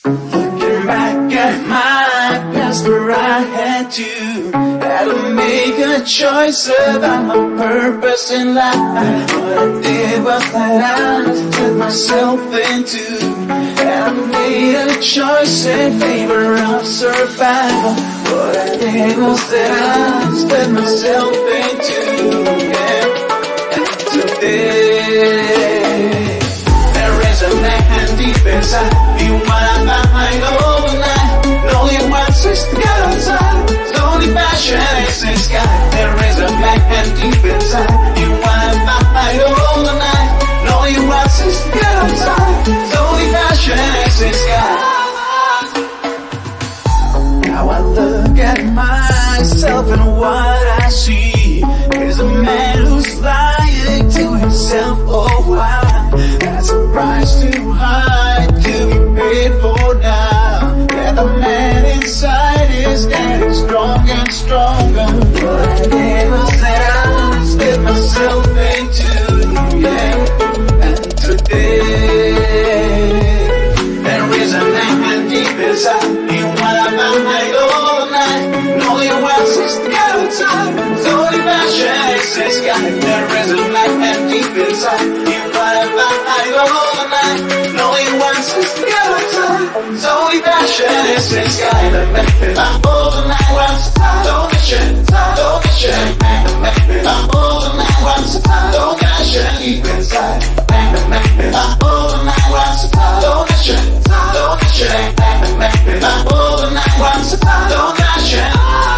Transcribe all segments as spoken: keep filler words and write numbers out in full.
Looking back at my past where I had to Had to make a choice about my purpose in life. What I did was that I turned myself into And I made a choice in favor of survival. What I did was that I turned myself into yeah. And today there is a man deep inside you wanna find overnight. Only wants is to get outside. The only passion is the sky. There is a man deep inside you wanna find overnight. Only wants is to get outside. The only passion is the sky. Now I look at myself and what I see is a man who's lying to himself. Oh wow, that's a price too high to be paid for now. And the man inside is getting stronger and stronger. What I did was that I split myself into yeah. And today there is a man deep inside you wanna find all night. All he wants is to get outside. The only passion is this guy. There is a man deep inside you wanna find all night. All he wants is to get outside. The only passion is this guy. The man I'm all the night wants to die. Don't get shit, don't get shit. I'm all the night wants to die. Don't get shit deep inside. I'm all the night wants to die. Don't get shit, don't get shit. I'm all the night wants to die. Don't get shit.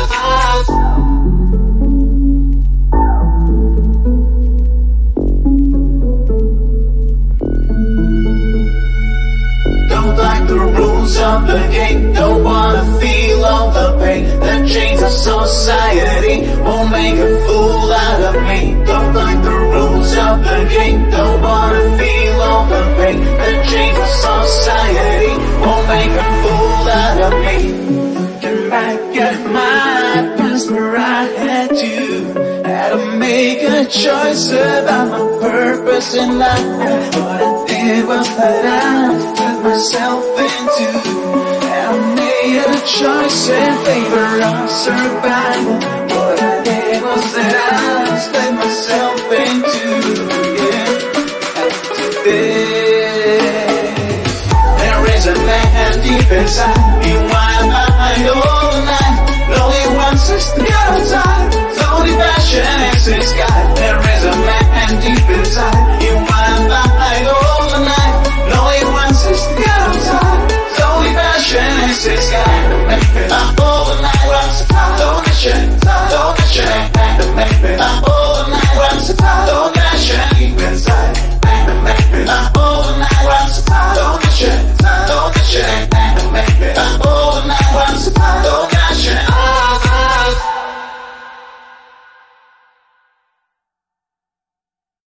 Don't like the rules of the game. Don't wanna feel all the pain. The chains of society won't make a fool out of me. Don't like the rules of the game. Don't wanna feel all the pain. The chains of society won't make a fool out of me. Looking back at my past where I had to Had to make a choice about my purpose in life. What I did was that I turned myself into And I made a choice in favor of survival. What I did was that I split myself into yeah. And today there is a man deep inside